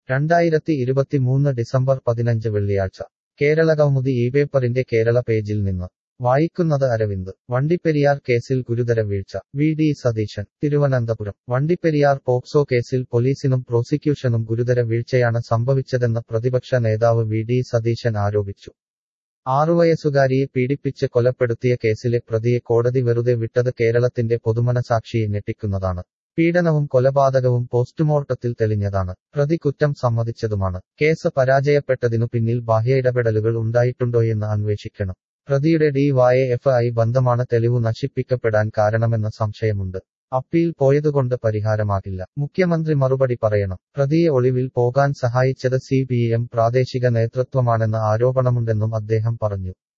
2023 December 15 വെള്ളിയാഴ്ച കേരളകൗമുദി ഇപേപ്പറിന്റെ കേരള പേജിൽ നിന്ന് വായിക്കുന്നത് അരവിന്ദ്. വണ്ടിപ്പെരിയാർ കേസിൽ ഗുരുതര വീഴ്ച വി.ഡി. സതീശൻ. തിരുവനന്തപുരം. വണ്ടിപ്പെരിയാർ പോക്സോ കേസിൽ പോലീസിനും പ്രോസിക്യൂഷനും ഗുരുതര വീഴ്ചയാണ് സംഭവിച്ചതെന്ന് പ്രതിപക്ഷ നേതാവ് വി.ഡി. സതീശൻ ആരോപിച്ചു. 6 വയസ്സുകാരിയെ പീഡിപ്പിച്ച് കൊലപ്പെടുത്തിയ കേസിലെ പ്രതിയെ കോടതി വെറുതെ വിട്ടത് കേരളത്തിന്റെ പൊതുമനസാക്ഷിയെ ഞെട്ടിക്കുന്നതാണ്. പീഡനവും കൊലപാതകവും പോസ്റ്റ്മോർട്ടത്തിൽ തെളിഞ്ഞതാണ്. പ്രതി കുറ്റം സമ്മതിച്ചതുമാണ്. കേസ് പരാജയപ്പെട്ടതിനു പിന്നിൽ ബാഹ്യ ഇടപെടലുകൾ ഉണ്ടായിട്ടുണ്ടോയെന്ന് അന്വേഷിക്കണം. പ്രതിയുടെ DYFI ബന്ധമാണ് തെളിവു നശിപ്പിക്കപ്പെടാൻ കാരണമെന്ന സംശയമുണ്ട്. അപ്പീൽ പോയതുകൊണ്ട് പരിഹാരമാകില്ല. മുഖ്യമന്ത്രി മറുപടി പറയണം. പ്രതിയെ ഒളിവിൽ പോകാൻ സഹായിച്ചത് CPM പ്രാദേശിക നേതൃത്വമാണെന്ന ആരോപണമുണ്ടെന്നും അദ്ദേഹം പറഞ്ഞു.